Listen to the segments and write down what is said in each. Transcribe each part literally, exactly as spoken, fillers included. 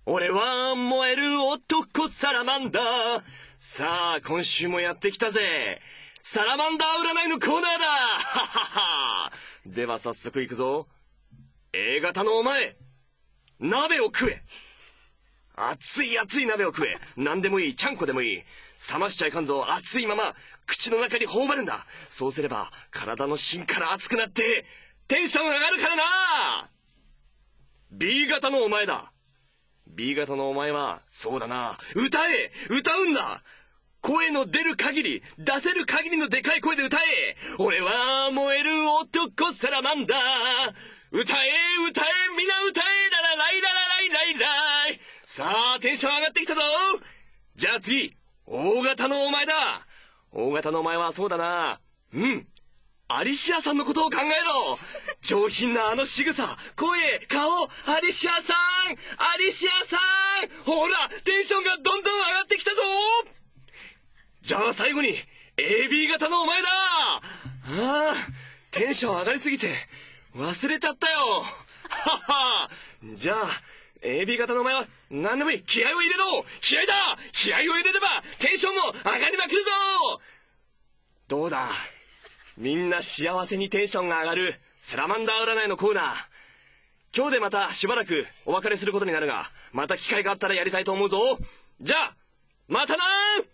俺は燃える男サラマンダー。さあ今週もやってきたぜ。サラマンダー占いのコーナーだ。ははは。では早速いくぞ。A 型のお前、鍋を食え。熱い熱い鍋を食え。何でもいい、ちゃんこでもいい。冷ましちゃいかんぞ。熱いまま口の中に頬張るんだ。そうすれば体の芯から熱くなってテンション上がるからな。 B 型のお前だ。 B 型のお前はそうだな、歌え、歌うんだ。声の出る限り、出せる限りのでかい声で歌え。俺は燃える男サラマンダー。歌え歌え皆歌え、ララライララライライライ。さあテンション上がってきたぞ。じゃあ次、大型のお前だ。大型のお前はそうだな、うん、アリシアさんのことを考えろ。上品なあの仕草、声、顔、アリシアさん、アリシアさん。ほらテンションがどんどん上がってきたぞ。じゃあ最後に エービー 型のお前だ。ああ、テンション上がりすぎて忘れちゃったよ。はは。じゃあ エービー 型のお前は何でもいい、気合を入れろ。気合だ。気合を入れればテンションも上がりまくるぞ。どうだ、みんな幸せにテンションが上がるサラマンダー占いのコーナー。今日でまたしばらくお別れすることになるが、また機会があったらやりたいと思うぞ。じゃあまたなー。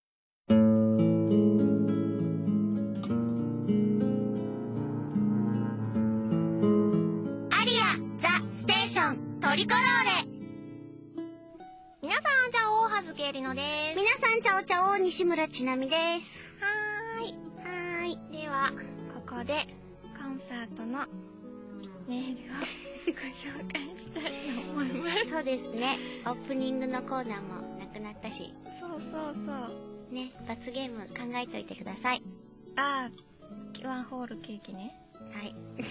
トリコローレ。皆さんチャオ、はずけりのです。 皆さんチャオチャオ、西村ちなみです。 はーいはーい。ではここでコンサートのメールをご紹介したいと思います。 そうですね、オープニングのコーナーもなくなったし、 そうそうそうね、罰ゲーム考えといてください。 あー、ワンホールケーキね。 はい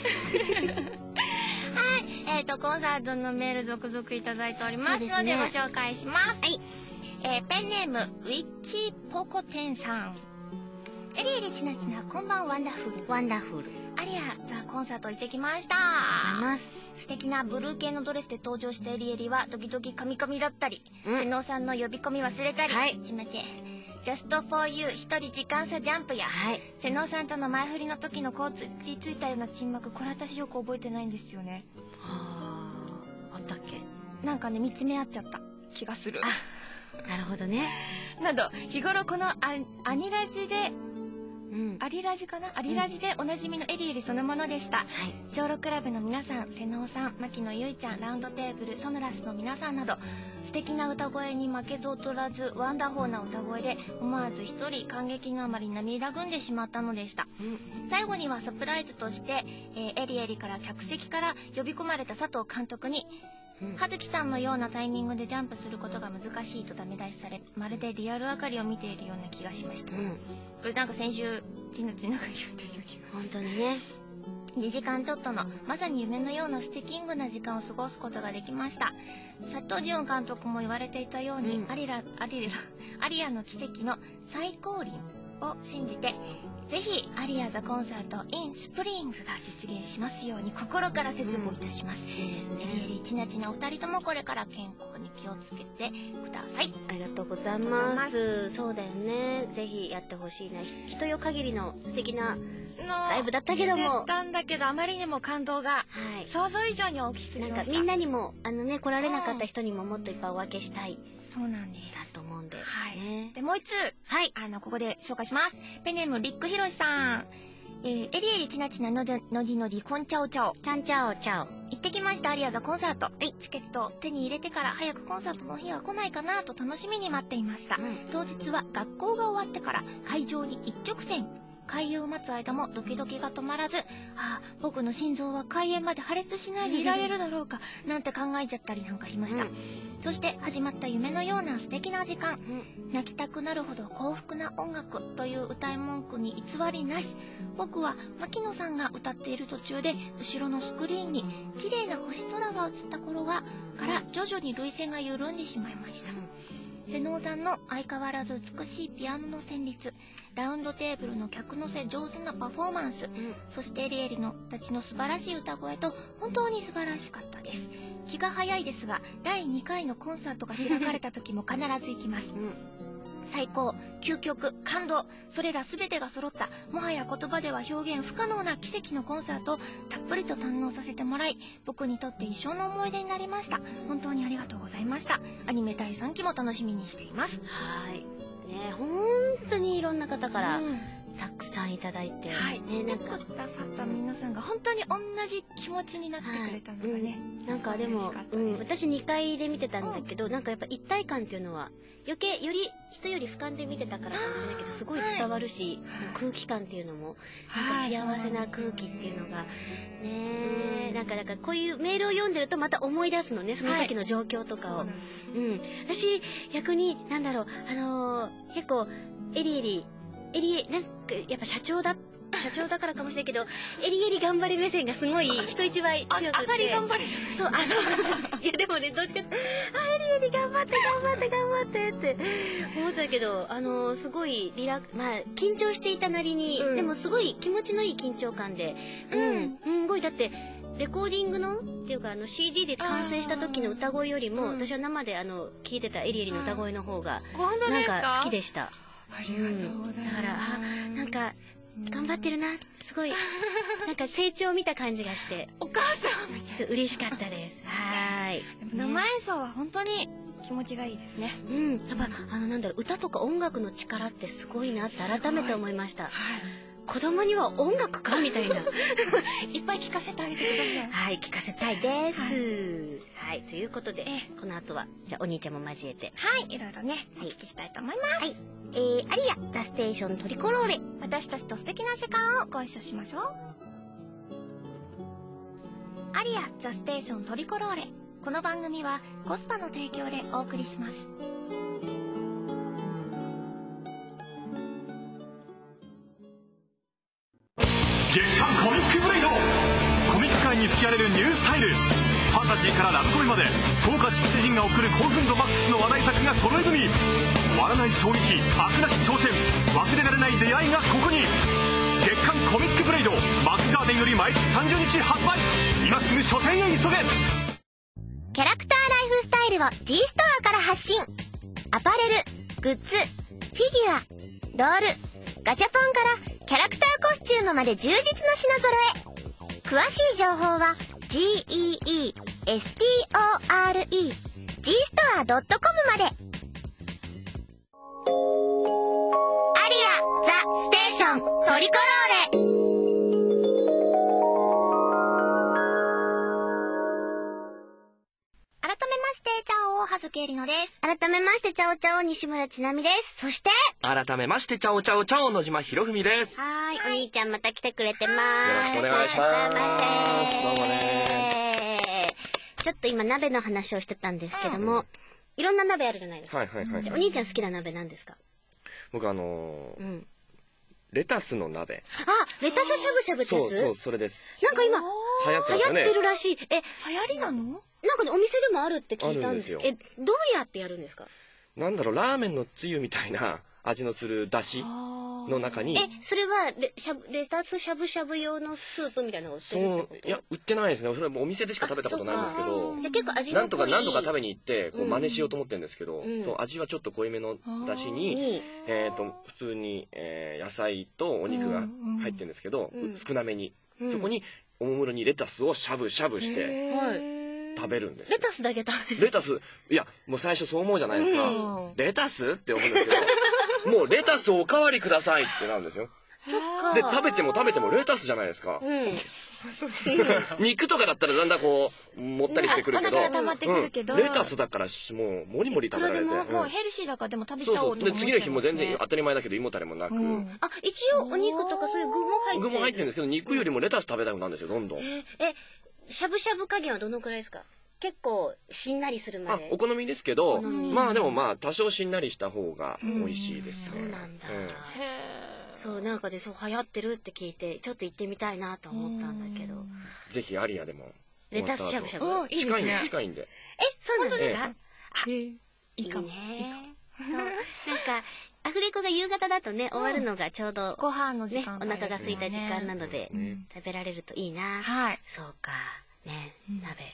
はい、えっ、ー、とコンサートのメール続々いただいておりますので、ね、ご紹介します。はい、えー、ペンネームウィッキーポコテンさん。エリエリちなちな、こんばんワンダフル。 ワンダフル。 アリアザコンサート行ってきました。 ありがとうございます。 素敵なブルー系のドレスで登場したエリエリは時々カミカミだったり、瀬能さんの呼び込み忘れたり、はい、ちまちジャストフォーユー一人時間差ジャンプや、はい、瀬能さんとの前振りの時のこうつりついたような沈黙、これ私よく覚えてないんですよね。 はあ、あったっけ。 なんかね、見つめ合っちゃった気がする。 あ、なるほどね。 など日頃このアアニラジで、 うん、 アリラジかな、アリラジでおなじみのエリエリそのものでした。はい、小ろくクラブの皆さん、瀬能さん、牧野ゆいちゃん、ラウンドテーブル、ソノラスの皆さんなど素敵な歌声に負けず劣らずワンダフォーな歌声で思わず一人感激のあまり涙ぐんでしまったのでした。うん、最後にはサプライズとして、えー、エリエリから客席から呼び込まれた佐藤監督に、葉月さんのようなタイミングでジャンプすることが難しいとダメ出しされ、まるでリアルあかりを見ているような気がしました。うん、これなんか先週ちなちなが言っていた気が。 本当にね、 にじかんちょっとのまさに夢のようなステキングな時間を過ごすことができました。佐藤潤監督も言われていたように、うん、アリラアリラアリアの奇跡の最高輪を信じて、ぜひアリアザコンサート in スプリングが実現しますように心から切望いたします。うん、いいですね。エリエリちなちなお二人ともこれから健康に気をつけてください。 ありがとうございます。そうだよね、ぜひやってほしいな。人よ限りの素敵なライブだったけども、 やったんだけどあまりにも感動が、はい、想像以上に大きすぎました。 なんかみんなにもあのね、来られなかった人にももっといっぱいお分けしたい。 そうなんです。 だと思うんで。 はい。 ね、 でもう一つ、はい、あのここで紹介します。ペンネームリックヒロシさん。えー、エリエリちなちなのでのじのじこんちゃおちゃお。 ちゃんちゃおちゃお。 行ってきましたアリアザコンサート。はい、チケットを手に入れてから早くコンサートの日が来ないかなと楽しみに待っていました。うん、当日は学校が終わってから会場に一直線。開演を待つ間もドキドキが止まらず、ああ、僕の心臓は開演まで破裂しないでいられるだろうかなんて考えちゃったりなんかしました。うん、そして始まった夢のような素敵な時間、うん、泣きたくなるほど幸福な音楽という歌い文句に偽りなし、僕は牧野さんが歌っている途中で後ろのスクリーンに綺麗な星空が映った頃はから徐々に涙腺が緩んでしまいました。瀬能さんの相変わらず美しいピアノの旋律、ラウンドテーブルの客乗せ上手なパフォーマンス、うん、そしてエリエリのたちの素晴らしい歌声と本当に素晴らしかったです。 気が早いですが、だいにかいのコンサートが開かれた時も必ず行きます。 うん最高、究極、感動、それら全てが揃った、もはや言葉では表現不可能な奇跡のコンサートをたっぷりと堪能させてもらい、僕にとって一生の思い出になりました。本当にありがとうございました。アニメだいさんきも楽しみにしています。 はいね、本当にいろんな方からうんたくさんいただいて、 はい、 ね、なんか来てくださった皆さんが本当に同じ気持ちになってくれたのがね、 うん、なんかでも、 嬉しかったうん、 です。 私にかいで見てたんだけど、うん、なんかやっぱ一体感っていうのは余計より人より俯瞰で見てたからかもしれないけどすごい伝わるし、はい、空気感っていうのもなんか幸せな空気っていうのが、はい、ね、なんかなんかこういうメールを読んでるとまた思い出すのね、その時の状況とかを、はい、うん、私逆になんだろう、あのー、結構エリエリエリエなんかやっぱ社長だ社長だからかもしれないけど、エリエリ頑張れ目線がすごい人一倍強くて、 あがり頑張れじゃない。 そう、あ、そう。いやでもね、どっちかって、あ、エリエリ頑張って頑張って頑張ってって思ってたけど、あのー、すごいリラまあ緊張していたなりに、うん、でもすごい気持ちのいい緊張感で、うん、すんごいだって。レコーディングのっていうかあの シーディー で完成した時の歌声よりも、私は生であの聴いてたエリエリの歌声の方がなんか好きでした。 ありがとうございます。 だからあなんか頑張ってるな、すごいなんか成長を見た感じがしてお母さんみたいな嬉しかったです。はい。 生演奏は本当に気持ちがいいですね。 うん、やっぱあのなんだろう、歌とか音楽の力ってすごいなって改めて思いました。はい。子供には音楽かみたいな。 いっぱい聴かせてあげてください。 はい、聴かせたいです。はい、はい、ということで、この後はじゃあお兄ちゃんも交えて、 はい、いろいろね、お聞きしたいと思います。はい。 えー、アリアザステーショントリコローレ、 私たちと素敵な時間をご一緒しましょう。アリアザステーショントリコローレ、この番組はコスパの提供でお送りします。 月刊コミックブレイド、コミック界に吹き荒れるニュースタイル、ファンタジーからラブコメまで豪華執筆陣が送る興奮度マックスの話題作が揃い踏み、割らない衝撃、飽くなき挑戦、忘れられない出会いがここに。月刊コミックブレイド、マスガーデンより毎月さんじゅうにち発売。今すぐ書店へ急げ。 キャラクターライフスタイルを G ストアから発信。アパレル、グッズ、フィギュア、ドール、ガチャポンからキャラクターコスチュームまで充実の品揃え。詳しい情報は ジーイーイーエスティーオーアールイー ジーストア ドットコム まで。アリアザステーショントリコローレ。 改めまして、チャオ、葉月えりのです。 改めまして、チャオチャオ、西村ちなみです。そして、 改めまして、チャオチャオチャオ、野島ひろふみです。 はーい、お兄ちゃんまた来てくれてます。 よろしくお願いします。どうもねー。ちょっと今鍋の話をしてたんですけども、うん、いろんな鍋あるじゃないですか。 はいはいはい、はい。 お兄ちゃん好きな鍋なんですか？ 僕あのー、うん、レタスの鍋。 あ、レタスしゃぶしゃぶってやつ？ そうそう、それです。 なんか今、 流行ってますよね。 流行ってるらしい。え、 流行りなの？ なんかね、お店でもあるって聞いたんですよ。え、どうやってやるんですか？ なんだろう、ラーメンのつゆみたいな味のするだしの中に。 え、それはレ、しゃぶ、レタスしゃぶしゃぶ用のスープみたいなのを売ってるってこと？ そう、いや、売ってないですね。それはもうお店でしか食べたことないんですけど。 じゃ結構味の濃い。 なんとか何度か食べに行って、こう真似しようと思ってるんですけど、うん、そう味はちょっと濃いめのだしに、えっと、普通に、えー、野菜とお肉が入ってるんですけど、うん、少なめに。うん、そこに、おもむろにレタスをしゃぶしゃぶして、食べるんです。 レタスだけ食べる。 レタス、いや、もう最初そう思うじゃないですか。うん、レタスって思うんですけど、もうレタスおかわりくださいってなるんですよ。 そっか。 で、食べても食べてもレタスじゃないですか。うん、肉とかだったらだんだんこう、もったりしてくるけど、 溜まってくるけど、 うん、レタスだからもう、もりもり食べられて。 もうヘルシーだからでも食べちゃおうと思って、ね。 そうそう。で、次の日も全然当たり前だけど胃もたれもなく。うん、 あ、一応お肉とかそういう具も入ってる。 具も入ってるんですけど、肉よりもレタス食べたくなるんですよ、どんどん。 え、え、しゃぶしゃぶ加減はどのくらいですか？結構しんなりするまで。 あ、お好みですけど、まあでもまあ多少しんなりした方が美味しいですね。 そうなんだ。へー。そう、なんかでそう流行ってるって聞いて、ちょっと行ってみたいなと思ったんだけど。 ぜひアリアでも。 レタスしゃぶしゃぶ。 近いんで、近いんで。え、 そうなんですか？ あ、いいかも。 ね。そう。なんか、アフレコが夕方だとね、終わるのがちょうど、 ご飯の時間、 お腹が空いた時間なので、食べられるといいな。 はい。 そうか。ね、鍋。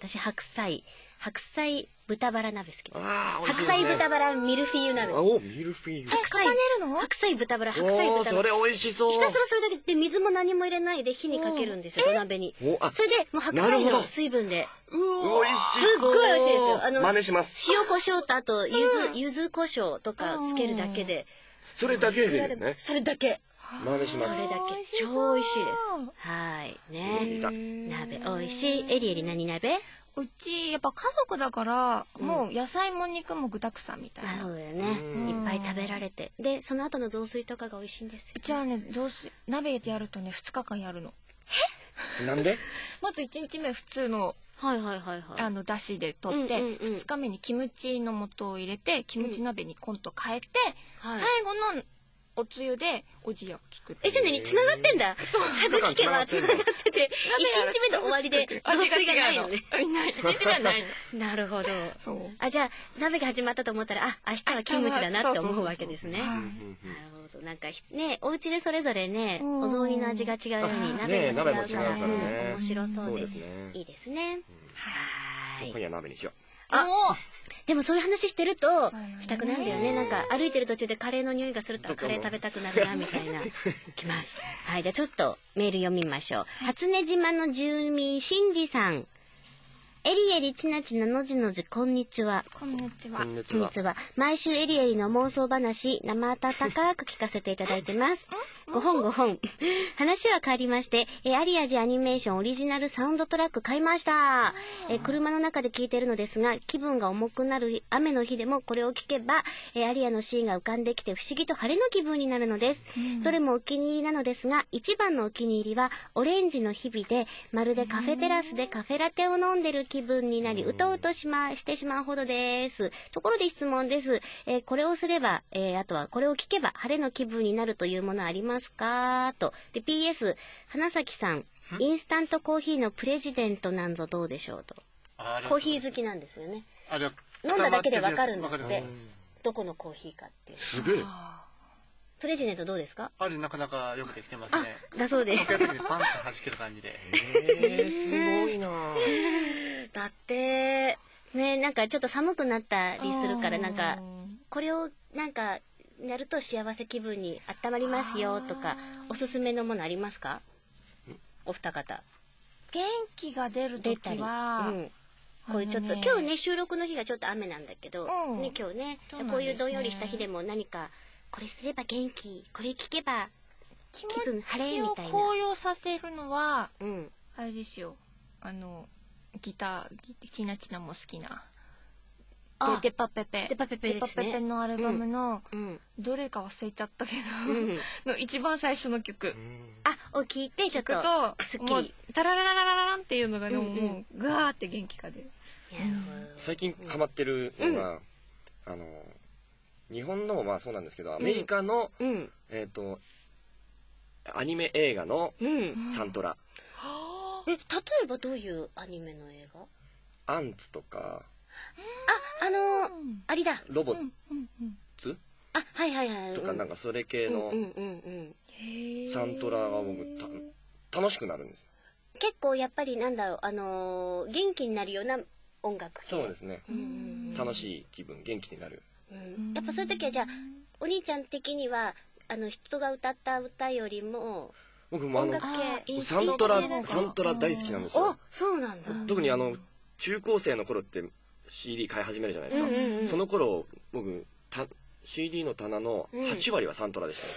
私白菜白菜豚バラ鍋好きです。 あー、美味しいですね。 白菜豚バラミルフィーユ鍋。 あお、ミルフィーユ。 白菜重ねるの？ 白菜豚バラ白菜おー、 豚バラ。 それ美味しそう。 ひたすらそれだけで水も何も入れないで火にかけるんですよ、土鍋に。 おあそれでもう白なるほど菜の水分で。 美味しすっそう。 ごい美味しいですよ。あの真似します。 塩コショウとあと柚子柚子胡椒とかつけるだけで。 それだけでね。 それだけ。 真似します。 それだけ超美味しいです。はいね。鍋美味しい。エリエリ何鍋？ うちやっぱ家族だから、もう野菜も肉も具沢山みたいな。 なるほどよね。いっぱい食べられて、でその後の雑炊とかが美味しいんですよ。 うちはね、雑炊鍋でやるとねふつかかんやるの。 なんで？ まずいちにちめ普通のはいはいはいはい。 あのだしで取って、 うんうんうんふつかめにキムチの素を入れてキムチ鍋にコンと変えて、 はい最後のおつゆでおじやを作って。 え、じゃあ何繋がってんだ。そう。はずき家は繋がってて、一日目の終わりで雑炊がないのね。 ない。一日目はないの。 なるほど。 そう。 あ、じゃあ鍋が始まったと思ったら、あ、明日はキムチだなって思うわけですね。なるほど。なんかね、お家でそれぞれね、お雑煮の味が違うように鍋が違うから面白そうです。いいですね。はい。 今夜鍋にしよう。 あ、でもそういう話してるとしたくなるんだよね。なんか歩いてる途中でカレーの匂いがするとカレー食べたくなるなみたいなきます。はい、じゃあちょっとメール読みましょう。初音島の住民しんじさん。エリエリちなちなのじのじこんにちは。 こんにちは。 こんにちは。 こんにちは。毎週エリエリの妄想話、生温かく聞かせていただいてます。ごほんごほん。話は変わりまして、え、アリアジアニメーションオリジナルサウンドトラック買いました。え、車の中で聞いてるのですが、気分が重くなる雨の日でもこれを聞けば、え、アリアのシーンが浮かんできて不思議と晴れの気分になるのです。どれもお気に入りなのですが、一番のお気に入りは、オレンジの日々で、まるでカフェテラスでカフェラテを飲んでる気分になり、うとうとしま、してしまうほどです。ところで質問です。えーこれをすれば、えーあとはこれを聞けば晴れの気分になるというものありますかと。で、ピーエス、花咲さん、インスタントコーヒーのプレジデントなんぞどうでしょうと。コーヒー好きなんですよね。 あれ飲んだだけでわかるんだわかるって。どこのコーヒーかっていう。 すげえ。 プレジデントどうですか？ あれなかなかよくできてますね。 だそうで。 かけた時にパンと弾ける感じで。 えー、すごいな。 だってね、なんかちょっと寒くなったりするから、なんかこれをなんかやると幸せ気分に温まりますよとか、おすすめのものありますか？お二方。 元気が出る出たり。 時は、 うんこういうちょっと、 あのね今日ね収録の日がちょっと雨なんだけど、 うんね今日ねそうなんですねこういうどんよりした日でも何かこれすれば元気、これ聞けば気気分晴れ持ちをみたいな。 高揚させるのはうん。 あれですよ。あのギターギチナチナも好きな。 あでデパペペデパペペですねデパペペのアルバムの、 うん。 どれか忘れちゃったけど、 うんの一番最初の曲。 あ、を聞いてちょっと曲とすっきもうり。 タラララララランっていうのがね、 うんうんもうガーって元気が出る。 なるほど。 最近ハマってるのが、あの日本のもまあそうなんですけど、アメリカの、 うん。 えっとアニメ映画のうん。 サントラ、 え、例えばどういうアニメの映画？ アンツとかあ、あのー、あれだ。 ロボッうんうんうん。 ツあ、はいはいはい。 とかなんかそれ系のうんうんうんうん。 へーサントラが僕た楽しくなるんですよ。 結構やっぱりなんだろう、あのー、元気になるような音楽系。 そうですね。 うんうん楽しい気分、元気になる。 うん。やっぱそういう時はじゃあお兄ちゃん的にはあの人が歌った歌よりも僕もあの音楽系。 サントラインスト系サントラ大好きなんですあよ。、 そうなんだ。 特にあの中高生の頃って シーディー 買い始めるじゃないですか。 うんうんうんその頃僕た シーディー の棚のはち割はサントラでしたね。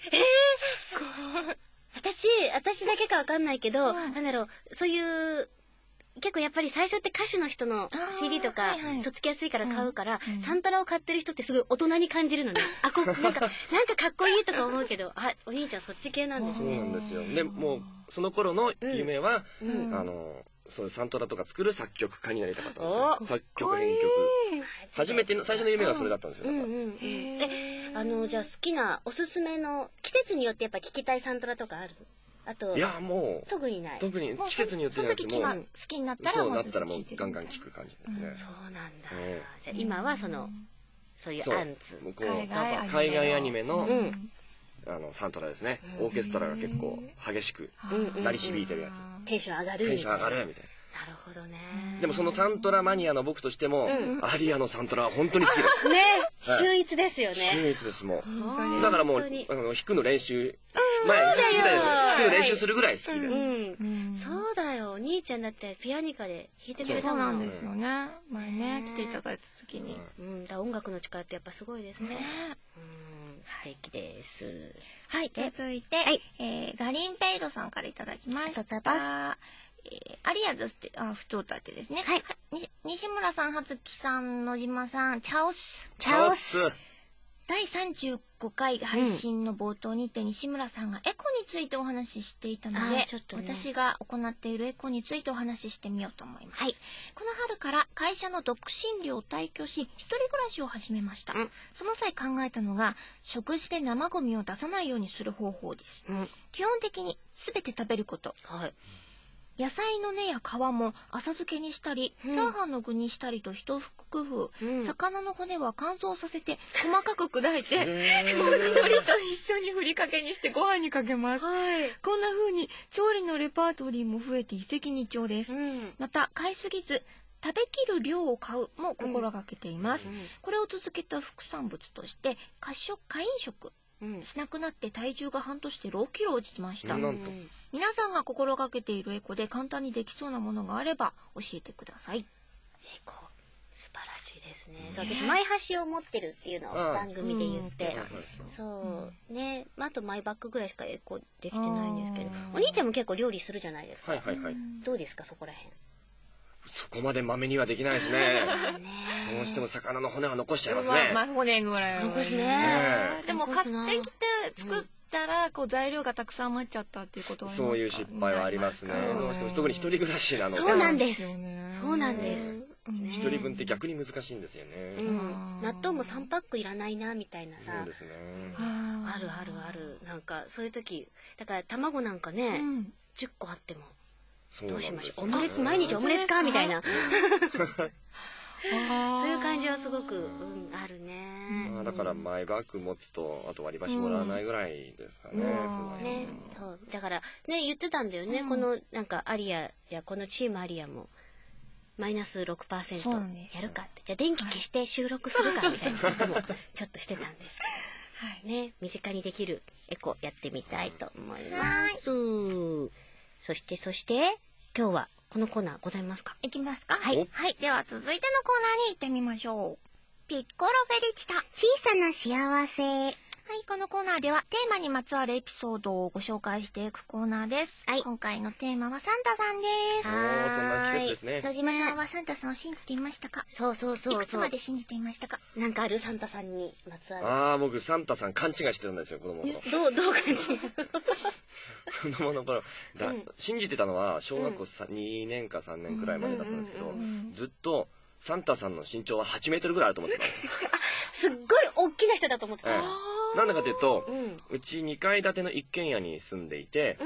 私、私だけかわかんないけど、なんだろう、そういう、結構やっぱり最初って歌手の人の シーディー とかはいはいとっつきやすいから買うから、 うんサントラを買ってる人ってすごい大人に感じるのね。あ、こなんか、なんかかっこいいとか思うけど、あ、お兄ちゃんそっち系なんですそうね。 なんですよ。でもうその頃の夢は、 うんあのそういうサントラとか作る作曲家になりたかったんですおよ。作曲編曲。初めての最初の夢がそれだったんですよ。だからうんうんうん。え、あの、じゃあ好きな、おすすめの、季節によってやっぱ聴きたいサントラとかある？あと、 いやもう特にない。 特に季節によってそのじゃなくても時気が好きになったらそうもうずっとなったらもう聴いてるガンガン聴く感じですね。 そうなんだ。 えじゃあ今はその、そういうそうアンツ。 もうこう海外アニメの海外アニメのうんあのサントラですね。オーケストラが結構激しくうんうん鳴り響いてるやつ。 テンション上がるみたいな。 テンション上がるみたいな。 るほどね。 でもそのサントラマニアの僕としても、アリアのサントラは本当に好きです。 ね、秀逸ですよね。 秀逸です、もう。 本当にだからもう、あの、弾くの練習、前、弾きたいです。弾くの練習するぐらい好きです。 うん。そうだよ、お兄ちゃんだってピアニカで弾いてくれたもん。 そうなんですよね。前ね、来ていただいた時に。 うん、だ音楽の力ってやっぱすごいですね。うん、素敵です。 はい、続いて、えガリンペイロさんからいただきました。えー、アリアズって、あ、普通歌ってですね。はい。に西村さん、はずきさん、野島さん、チャオス。 チャオス。 だいさんじゅうごかい配信の冒頭にて、西村さんがエコについてお話ししていたので、ちょっとね、私が行っているエコについてお話ししてみようと思います。はい。この春から会社の独身寮を退去し、一人暮らしを始めました。うん、その際考えたのが、食事で生ゴミを出さないようにする方法です。うん、基本的に全て食べること。はい。野菜の根や皮も浅漬けにしたり、うん、チャーハンの具にしたりと一工夫、うん、魚の骨は乾燥させて細かく砕いて海苔と一緒にふりかけにしてご飯にかけます、はい、こんな風に調理のレパートリーも増えて一石二鳥です、うん、また買いすぎず食べきる量を買うも心がけています、うん、これを続けた副産物として過食過飲食しなくなって体重が半年でろっキロ落ちました、うん、皆さんが心がけているエコで簡単にできそうなものがあれば教えてください。エコ素晴らしいですね。そう、私マイ箸を持ってるっていうのを番組で言って、そうね、あとマイバッグぐらいしかエコできてないんですけど、お兄ちゃんも結構料理するじゃないですか。はいはいはい。どうですかそこら辺。 そこまでまめにはできないですね。どうしても魚の骨は残しちゃいますね。 まあ骨ぐらいは残すね。 でも買ってきて作ったらこう材料がたくさん余っちゃったっていうことはそういう失敗はありますね。どうしても特に一人暮らしなので。 そうなんです。そうなんです。 一人分って逆に難しいんですよね。 納豆もさんパックいらないなみたいなさ。そうですね。あるあるある。なんかそういう時だから卵なんかねじゅっこあっても。どうしましょう。オムレツ毎日オムレツかみたいな。そういう感じはすごく、うん、あるね。 だからマイバッグ持つとあと割り箸もらわないぐらいですかね。 ね、そうだからね言ってたんだよね。このなんかアリアじゃこのチームアリアもマイナスろくパーセントやるかってじゃあ電気消して収録するかみたいなこともちょっとしてたんですけど、ね身近にできるエコやってみたいと思います。そしてそして今日はこのコーナーございますか？ いきますか？はい。はい。では続いてのコーナーに行ってみましょう。ピッコロフェリチタ、小さな幸せ。はい、このコーナーではテーマにまつわるエピソードをご紹介していくコーナーです。はい。今回のテーマはサンタさんです。 おー、そんな季節ですね。 野島さんはサンタさんを信じていましたか？ そうそうそう。 いくつまで信じていましたか？ なんかあるサンタさんにまつわる。 ああ、僕サンタさん勘違いしてたんですよ、子供の頃。 どう、どう勘違い子供の頃だ、うん、信じてたのは小学校にねんかさんねんくらいまでだったんですけど、ずっとサンタさんの身長ははちメートルぐらいあると思ってたんですよ。 すっごい大きな人だと思ってた。ええ、なんだかというと、うん、うちにかい建ての一軒家に住んでいて、うん、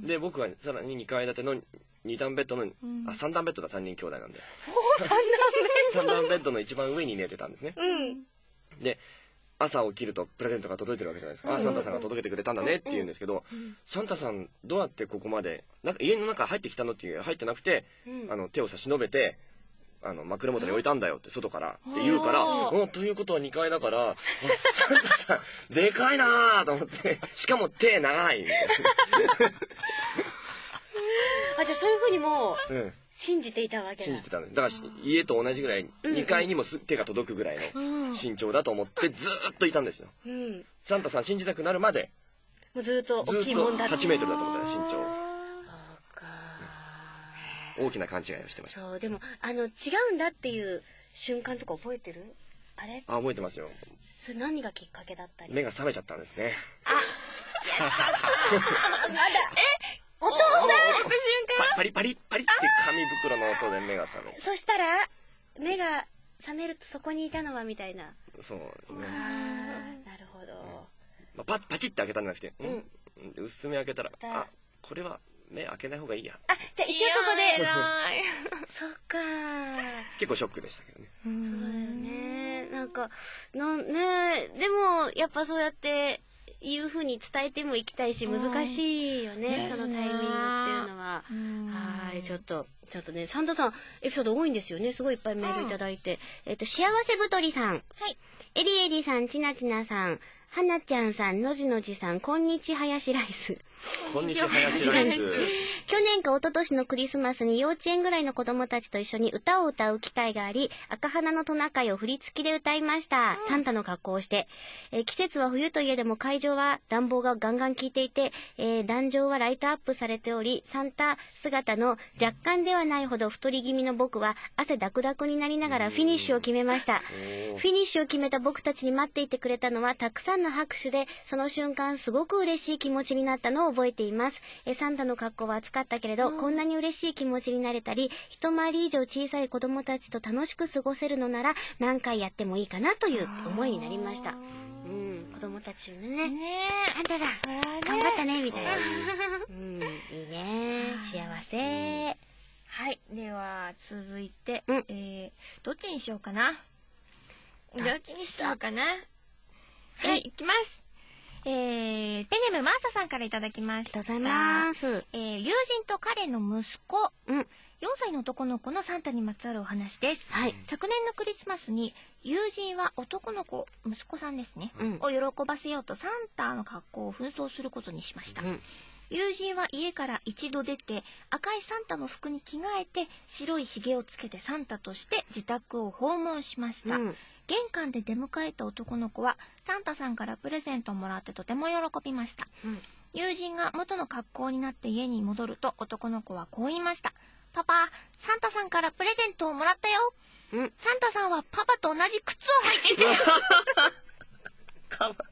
で僕はさらににかい建てのに段ベッドの、うん、あさん段ベッドがさんにん兄弟なんでさん段ベッドさん段ベッドの一番上に寝てたんですね、うん、で朝起きるとプレゼントが届いてるわけじゃないですか、うん、あサンタさんが届けてくれたんだねって言うんですけど、うん、サンタさんどうやってここまでなんか家の中入ってきたのっていう入ってなくて、うん、あの手を差し伸べてあの枕元に置いたんだよって外からって言うから、おということはにかいだからサンタさんでかいなと思ってしかも手長いみたいなあじゃあそういうふうにもう、うん信じていたわけだ。 信じてたんです。だから家と同じぐらいにかいにも手が届くぐらいの身長だと思ってずーっといたんですよ、うん、サンタさん信じなくなるまでもうずっと大きいもんだはちメートルだと思ったら身長大きな勘違いをしてました。 そうでもあの違うんだっていう瞬間とか覚えてる？あれ？ あ覚えてますよ。 それ何がきっかけだったり？ 目が覚めちゃったんですね。 あまだえお父さんパリパリパリって紙袋の音で目が覚める。 そしたら目が覚めるとそこにいたのはみたいな。 そうですね。 なるほど、 まあ、パ, パチって開けたんじゃなくて、うん、薄め開けたらあこれは目開けない方がいいや。 あじゃあ一応そこでそっか結構ショックでしたけどね。 そうだよね。なんかなんねでもやっぱそうやっていう風に伝えてもいきたいし、難しいよね、そのタイミングっていうのは。はい、ちょっと、ちょっとね、サンタさん、エピソード多いんですよね。すごいいっぱいメールいただいて。えっと、幸せ太りさん。はい。エリエリさん、ちなちなさん、はなちゃんさん、のじのじさん、こんにちはやしライス。 こんにちはやしライス。 去年か一昨年のクリスマスに幼稚園ぐらいの子供たちと一緒に歌を歌う機会があり、赤花のトナカイを振り付きで歌いました。うん、サンタの格好をして。えー、季節は冬といえども会場は暖房がガンガン効いていて、えー、壇上はライトアップされており、サンタ姿の若干ではないほど太り気味の僕は汗ダクダクになりながらフィニッシュを決めました。フィニッシュを決めた僕たちに待っていてくれたのはたくさんの拍手で、その瞬間すごく嬉しい気持ちになったのを覚えています。えサンタの格好は暑かったけれど、うん、こんなに嬉しい気持ちになれたり、一回り以上小さい子供たちと楽しく過ごせるのなら何回やってもいいかなという思いになりました。うん、子供たちのね、ねサンタさん、ね、頑張ったねみたいな。うん、いいね、幸せ。 はい、では続いて、うん、えー、どっちにしようかな。どっちにしようかな。はい、いきます。えー、ペネムマーサさんからいただきました。 ありがとうございます。 えー、友人と彼の息子、うん、よんさいの男の子のサンタにまつわるお話です。はい、昨年のクリスマスに友人は男の子、息子さんですね、うん、を喜ばせようとサンタの格好を紛争することにしました。うん、友人は家から一度出て赤いサンタの服に着替えて白いひげをつけてサンタとして自宅を訪問しました。うん、玄関で出迎えた男の子はサンタさんからプレゼントをもらってとても喜びました。うん、友人が元の格好になって家に戻ると男の子はこう言いました。パパ、サンタさんからプレゼントをもらったよ。うん、サンタさんはパパと同じ靴を履いていてかわ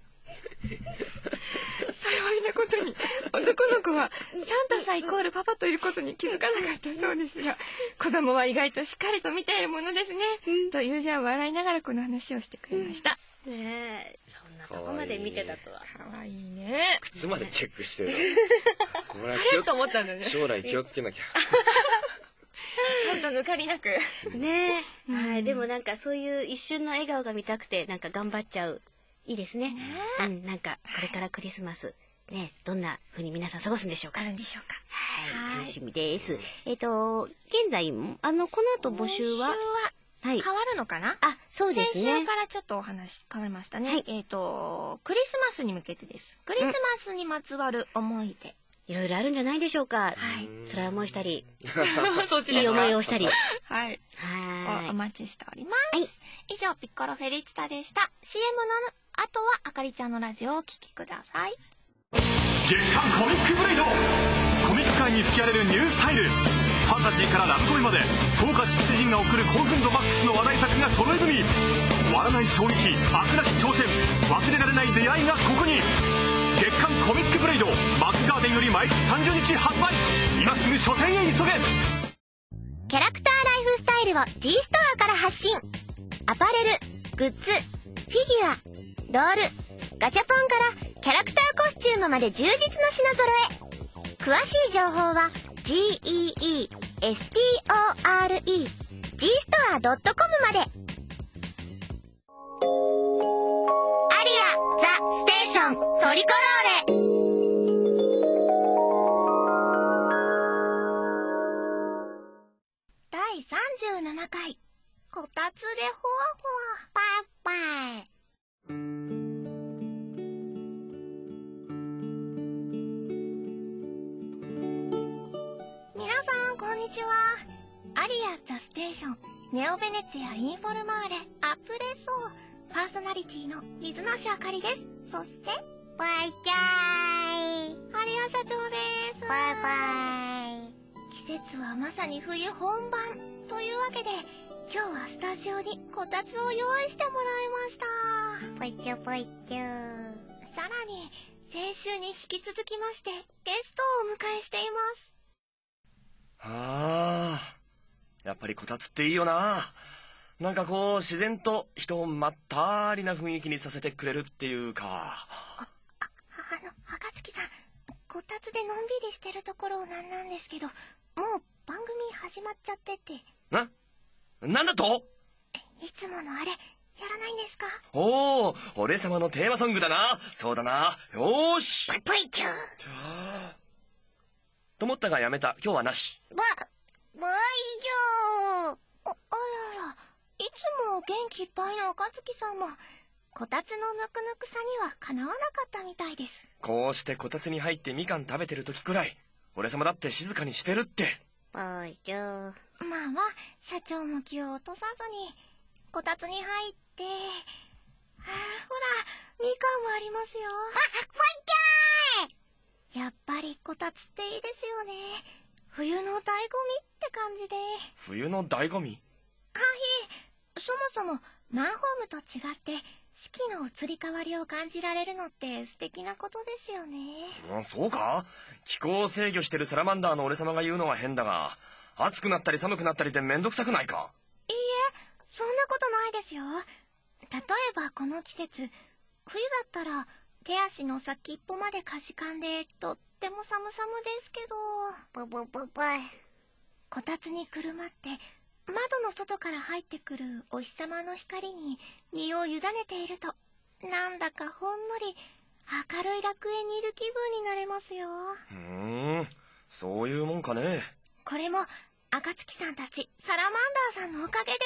幸いなことに男の子はサンタさんイコールパパといることに気づかなかったそうですが、子供は意外としっかりと見ているものですね、うん、と友人は笑いながらこの話をしてくれました。 うん、ねえ、そんなとこまで見てたとは。 かわいいね。 靴までチェックしてる。 これあれと思ったんだね。 将来気をつけなきゃ。 ちゃんと抜かりなく。 ねえ、はい、でもなんかそういう一瞬の笑顔が見たくてなんか頑張っちゃう。いいですね。ね、うん、なんかこれからクリスマスね、どんな風に皆さん過ごすんでしょうか。 あるんでしょうか。 はい、楽しみです。えっと現在あのこの後募集ははい、変わるのかな。 あ、そうですね。 先週からちょっとお話変わりましたね。はい、えっとクリスマスに向けてです。クリスマスにまつわる思い出。 いろいろあるんじゃないでしょうか。はい。辛い思いしたり、 そっちいい思いをしたり。 はい。はい。お待ちしております。はい。以上ピッコロフェリチタでした。シーエム の後はあかりちゃんのラジオをお聞きください。 月刊コミックブレイド。コミック界に吹き荒れるニュースタイル。ファンタジーからラブコメまで豪華執筆陣が送る興奮度マックスの話題作が揃い踏み。終わらない衝撃、飽くなき挑戦、忘れられない出会いがここに。月刊コミックブレイド、マックガーデンより毎月さんじゅうにち発売。今すぐ書店へ急げ。 キャラクターライフスタイルを G ストアから発信。アパレル、グッズ、フィギュア、ドール、ガチャポンからキャラクターコスチュームまで充実の品揃え。詳しい情報は ジーイーイーエスティーオーアールイー ジーストアドットコム まで。アリアザステーショントリコローレ。 だいさんじゅうななかいこたつでほわほわパイパイ。 皆さんこんにちは。アリアザステーション、ネオベネツィアインフォルマーレ、アプレソー、パーソナリティの水梨あかりです。そしてバイチャイ、 アリア社長です。 バイバイ。 季節はまさに冬本番というわけで、今日はスタジオにこたつを用意してもらいました。 ぽいちょぽいちょ。 さらに先週に引き続きましてゲストをお迎えしています。 ああ、やっぱりこたつっていいよな。なんかこう自然と人をまったりな雰囲気にさせてくれるっていうか。 あ、あ、あの赤月さん、こたつでのんびりしてるところなんなんですけど、もう番組始まっちゃってて。 な、なんだと？ いつものあれやらないないんですか？ おお、俺様のテーマソングだな。そうだな。よーし。 ぽいぽいちゃん。 と思ったがやめた。今日はなし。 ば、ばいじゃん。 あ、あらら、いつも元気いっぱいの赤月さんも、こたつのぬくぬくさにはかなわなかったみたいです。 こうしてこたつに入ってみかん食べてる時くらい、俺様だって静かにしてるって。 ばいじゃん。 まあまあ、社長も気を落とさずに、こたつに入って、はあ、ほら、みかんもありますよ。 あ、ばいちゃん。 やっぱりこたつっていいですよね。冬の醍醐味って感じで。 冬の醍醐味？ はい、そもそもマンホームと違って四季の移り変わりを感じられるのって素敵なことですよね。 あ、そうか？気候を制御してるサラマンダーの俺様が言うのは変だが、暑くなったり寒くなったりでめんどくさくないか？ いいえ、そんなことないですよ。例えばこの季節、冬だったら手足の先っぽまでかじかんでとっても寒々ですけど、 ばばばばい。 こたつにくるまって窓の外から入ってくるお日様の光に身を委ねていると、なんだかほんのり明るい楽園にいる気分になれますよ。 ふーん、そういうもんかね。 これも赤月さんたちサラマンダーさんのおかげです。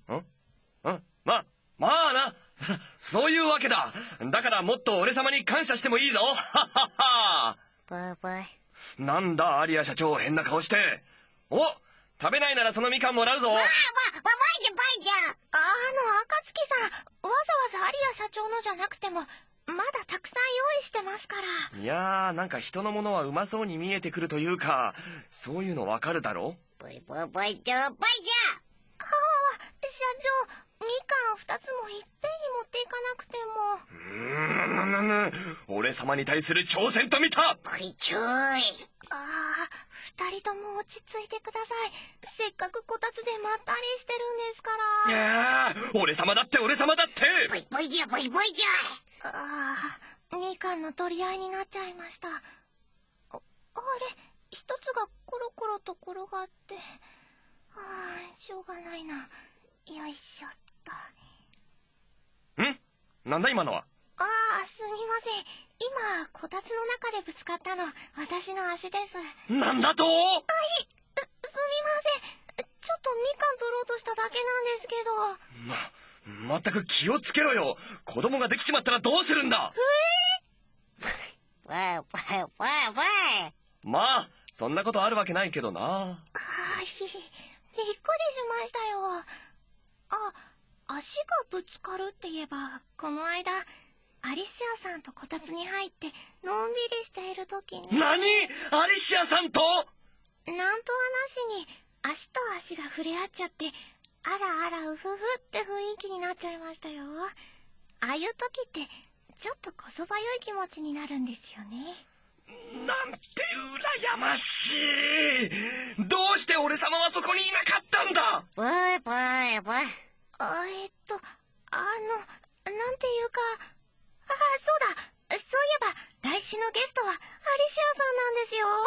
んんま、まあな。そういうわけだ。だからもっと俺様に感謝してもいいぞ。はっはっは。 ばばい。 なんだアリア社長、変な顔して。お、食べないならそのみかんもらうぞ。 あ、ば、ばばいじゃん、ばいじゃん。 あの赤月さん、わざわざアリア社長のじゃなくてもまだたくさん用意してますから。 いやー、なんか人のものはうまそうに見えてくるというか、そういうのわかるだろ？ ばいばばいじゃん、ばいじゃん。 かあ、社長、みかん二つもいっぺんに持っていかなくても。 うーん、な、な、な、俺様に対する挑戦と見た。 ばいちょい。 ああ、二人とも落ち着いてください。せっかくこたつでまったりしてるんですかいら。 やー、俺様だって俺様だって。 ばいばいじゃん、ばいばいじゃん。 ああ、みかんの取り合いになっちゃいました。あ、あれ、一つがコロコロと転がって。ああ、しょうがないな。よいしょっと。 ん？なんだ今のは。 ああ、すみません。今、こたつの中でぶつかったの、私の足です。 なんだと？ はい、す、すみません。ちょっとみかん取ろうとしただけなんですけど。 ま、まったく気をつけろよ。子供ができちまったらどうするんだ。 ばいばいばいばい。 まあ、そんなことあるわけないけどな。 ああ、ひ、びっくりしましたよ。あ、足がぶつかるって言えば、この間、アリシアさんとこたつに入ってのんびりしている時に。 何？アリシアさんと？ なんとはなしに足と足が触れ合っちゃって、あらあらうふふって雰囲気になっちゃいましたよ。ああいう時ってちょっとこそばよい気持ちになるんですよね。 なんて羨ましい。どうして俺様はそこにいなかったんだ。 ばいばいばい。 あ、えっと、あの、なんていうか、ああ、そうだ、そういえば来週のゲストはアリシアさんなんですよ。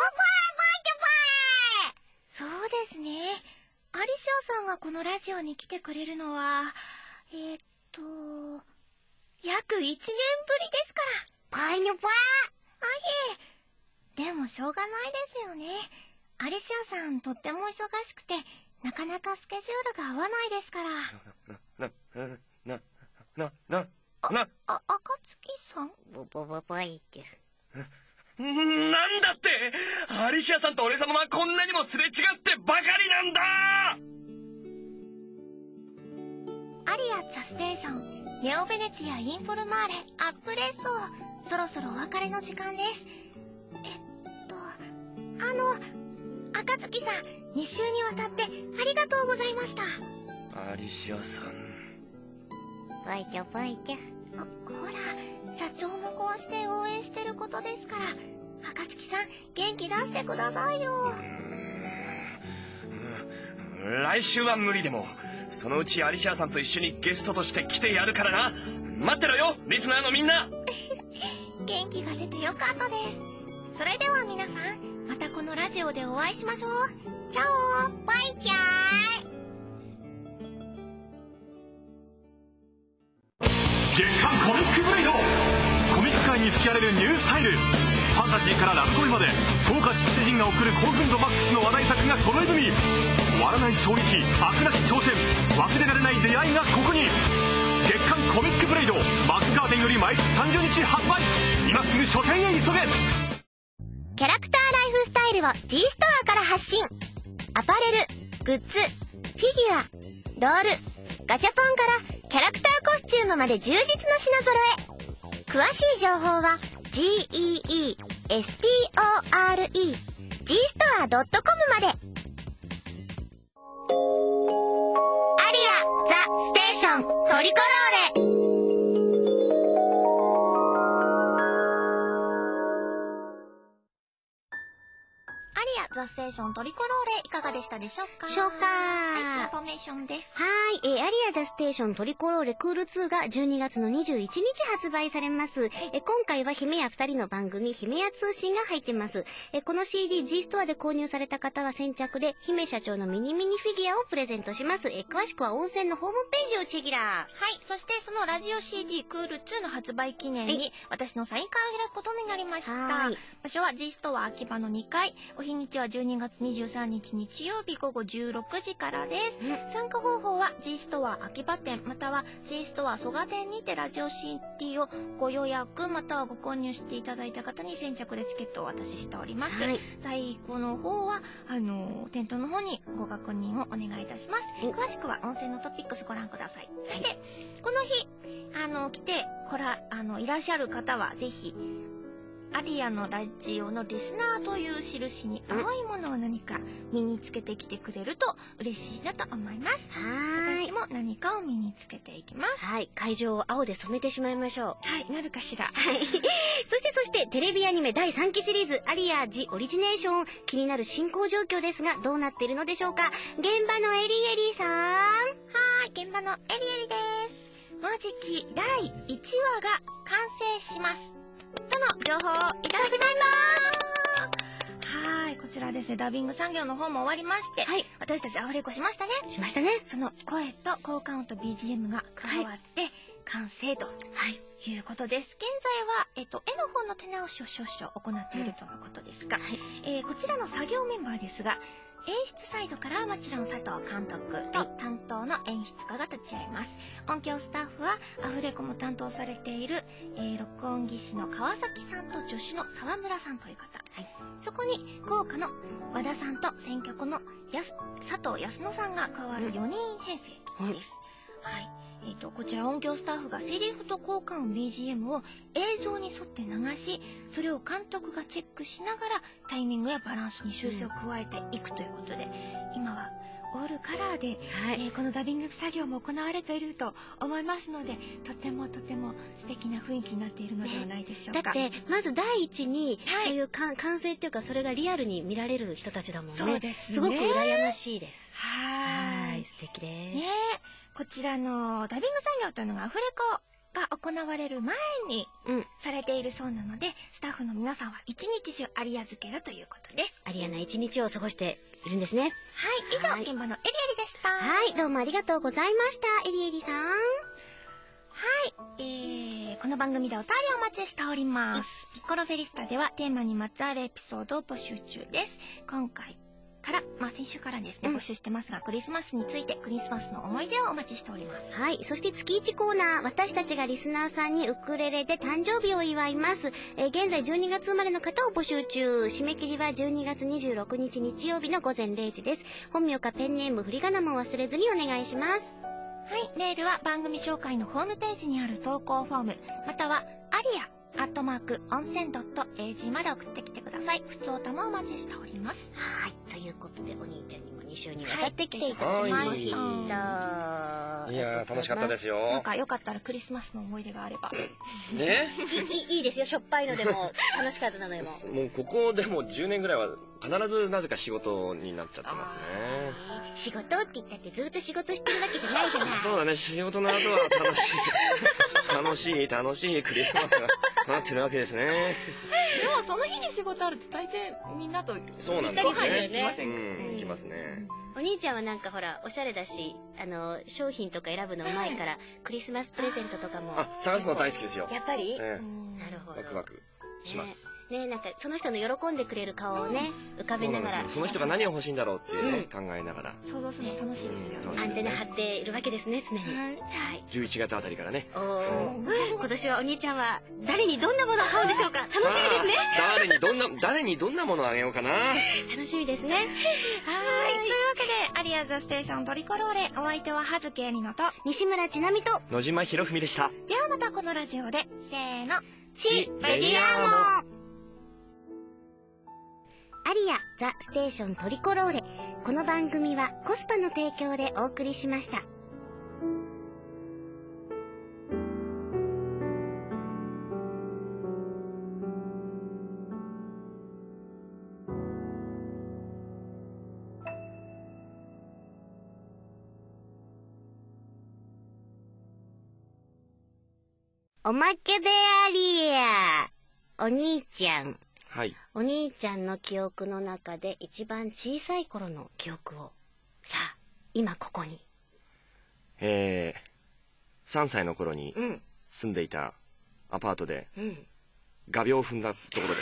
ばいばいばい。そうですね。アリシアさんがこのラジオに来てくれるのは、えっと、約いちねんぶりですから。 ばいのばい。 あ、いえ。でもしょうがないですよね。アリシアさんとっても忙しくて、なかなかスケジュールが合わないですから。 な、な、な、な、な、な、 あ、赤月さん？ ばばばばいです。 なんだって、アリシアさんと俺様はこんなにもすれ違ってばかりなんだ。 アリアッツァステーション、ネオベネツィアインフォルマーレ、アップレッソー、そろそろお別れの時間です。えっと、あの、赤月さん、に週にわたってありがとうございました。 アリシアさん。 ばいじゃばいじゃ。 あ、ほら、社長もこうして応援してることですから、赤月さん、元気出してくださいよ。 来週は無理でも、そのうちアリシアさんと一緒にゲストとして来てやるからな。待ってろよ、リスナーのみんな。 元気が出てよかったです。それでは皆さん、またこのラジオでお会いしましょう。チャオ、バイチャーイ。 月刊コミックブレイド。コミック界に吹き荒れるニュースタイル、ファンタジーからラブコメまで豪華執筆陣が送る興奮度マックスの話題作が揃い踏み。割らない衝撃、飽くなき挑戦、忘れられない出会いがここに。月刊コミックブレイド、マスガーデンより毎月さんじゅうにち発売。今すぐ書店へ急げ。 キャラクターライフスタイルを G ストアから発信。アパレル、グッズ、フィギュア、ドール、ガチャポンからキャラクターコスチュームまで充実の品揃え。詳しい情報は ジーイーイーエスティーオーアールイー ジーストア ドットコム まで。アリアザステーショントリコローレ。アリアザステーショントリコローレいかがでしたでしょうか。 しょうかはい、インフォメーションです。 はい、えー、アリアザステーショントリコローレクールツーがじゅうにがつのにじゅういちにち発売されます。えー、今回は姫やふたりの番組姫や通信が入ってます。えー、この シーディー G ストアで購入された方は先着で姫社長のミニミニフィギュアをプレゼントします。えー、詳しくは温泉のホームページをチェキラ。 はい、そしてそのラジオ シーディー クールツーの発売記念に私のサイン会を開くことになりました。 はい、 場所は G ストア秋葉のにかい、お日にちはじゅうにがつにじゅうさんにち日曜日ごごじゅうろくじからです。うん、参加方法は G ストア秋葉店または G ストア蘇我店にてラジオ シーディー をご予約またはご購入していただいた方に先着でチケットをお渡ししております。はい、在庫の方はあの店頭の方にご確認をお願いいたします。うん、詳しくは温泉のトピックスご覧ください。そして、この日あの来てこらあのいらっしゃる方はぜひアリアのラジオのリスナーという印に青いものを何か身につけてきてくれると嬉しいなと思います。 はい。 私も何かを身につけていきます。 はい。会場を青で染めてしまいましょう。はい。なるかしら。 はい。そしてそしてテレビアニメだいさんきシリーズアリアジオリジネーション、気になる進行状況ですがどうなっているのでしょうか。現場のエリエリさん。 はい。現場のエリエリです。もうじきだいいちわが完成します。との情報をいただきました。はい、こちらですね、ダビング作業の方も終わりまして、はい、私たちアフレコしましたね。 しましたね。 その声と効果音と ビージーエム が加わって完成と、はい、いうことです。現在は、えっと、絵の方の手直しを少々行っているとのことですが、はい、えー、こちらの作業メンバーですが、演出サイドからはもちろん佐藤監督と担当の演出家が立ち会います。音響スタッフはアフレコも担当されている、えー、録音技師の川崎さんと助手の沢村さんという方、はい、そこに豪華の和田さんと選曲のやす佐藤康野さんが加わるよにん編成です。はい、はい、えーと、こちら音響スタッフがセリフと効果音 ビージーエム を映像に沿って流し、それを監督がチェックしながらタイミングやバランスに修正を加えていくということで、今はオールカラーで、はい、えー、このダビング作業も行われていると思いますので、とてもとても素敵な雰囲気になっているのではないでしょうか。 ね、だってまず第一に、はい、そういうか完成っていうかそれがリアルに見られる人たちだもんね。 そうですね。 すごく羨ましいです。 はい。 素敵です。 ね、こちらのダビング作業というのがアフレコが行われる前にされているそうなので、うん、スタッフの皆さんは一日中アリア漬けだということです。 アリアな一日を過ごしているんですね。 はい、以上、はい、現場のエリエリでした。 はい、どうもありがとうございました、エリエリさん。 はい、えー、この番組でお便りをお待ちしております。ピッコロフェリスタではテーマにまつわるエピソードを募集中です。今回から、まあ、先週からですね、うん、募集してますが、クリスマスについてクリスマスの思い出をお待ちしております。 はい。そして月いちコーナー、私たちがリスナーさんにウクレレで誕生日を祝います。えー、現在じゅうにがつ生まれの方を募集中。締め切りはじゅうにがつにじゅうろくにち日曜日のごぜんれいじです。本名かペンネーム、振り仮名も忘れずにお願いします。 はい。メールは番組紹介のホームページにある投稿フォーム、またはアリアアットマーク温泉 .ag まで送ってきてください。普通おたもお待ちしております。 はい。ということでお兄ちゃんにもにしゅうにわたってきていただきました。 はい、いやー楽しかったですよ。 なんかよかったらクリスマスの思い出があれば。 ねいい、いいですよ。しょっぱいのでも楽しかったのでも。 もうここでもじゅうねんぐらいは必ずなぜか仕事になっちゃってますね。 仕事って言ったってずっと仕事してるわけじゃないじゃない。 そうだね。仕事の後は楽しい楽しい楽しいクリスマスがなってるわけですね。 でもその日に仕事あると大抵みんなとそうなんです行ったりするね。 よねうん、行きますね。 お兄ちゃんはなんかほら、おしゃれだし、あの、商品とか選ぶのうまいから、クリスマスプレゼントとかも。 あ、探すの大好きですよ。 やっぱり、 えなるほど。 えワクワクします。 ね、なんかその人の喜んでくれる顔をね、浮かべながら。 その人が何を欲しいんだろうっていうね、考えながら。 想像するの楽しいですよね。 アンテナ張っているわけですね、常に。はい。 じゅういちがつあたりからね。 おー。今年はお兄ちゃんは誰にどんなものを買うんでしょうか。楽しみですね。 誰にどんな、誰にどんなものをあげようかな。 楽しみですね。 はい。というわけで、アリアザステーショントリコローレ、お相手は葉月恵里乃と、 西村ちなみと、 野島博文でした。 ではまたこのラジオで、せーの、 チレディアモンアリアザステーショントリコローレ。この番組はコスパの提供でお送りしました。おまけでありや。お兄ちゃん。 はい。 お兄ちゃんの記憶の中で一番小さい頃の記憶を、さあ、今ここに。 えー、さんさいの頃にうん。 住んでいたアパートでうん。 画鋲を踏んだところです。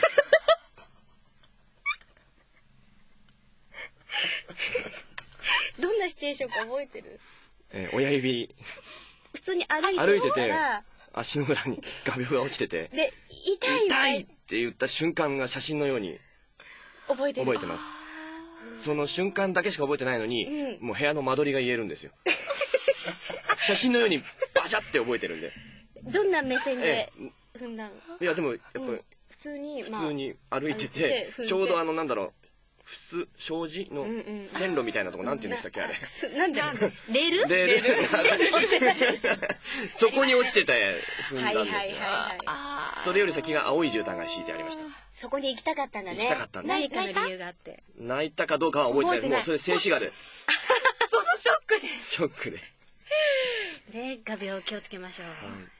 どんなシチュエーションか覚えてる？ えー親指、 普通に歩いて歩いててたら、 足の裏に画鋲が落ちてて、 で、痛い痛いって言った瞬間が写真のように覚えてる。 覚えてます。その瞬間だけしか覚えてないのに、 うもう部屋の間取りが言えるんですよ。写真のようにバシャって覚えてるんで。 どんな目線でえ踏んだの？ いやでもやっぱりうん普通に、まあ、 普通に歩いて歩いてて踏ん、でちょうどあのなんだろう、ふす障子のうんうん線路みたいなとこなんて言うんでしたっけあれ。 すなんでレールレールそこに落ちてて踏んだんですよ。 はいはいはいはい。 それより先が青い絨毯が敷いてありました。 そこに行きたかったんだね。 行きたかったんだ何かの理由があって。 泣いたかどうかは覚えてない。もうそれ静止画で。 そのショックで。 ショックで。 ね、画鋲気をつけましょう。 はい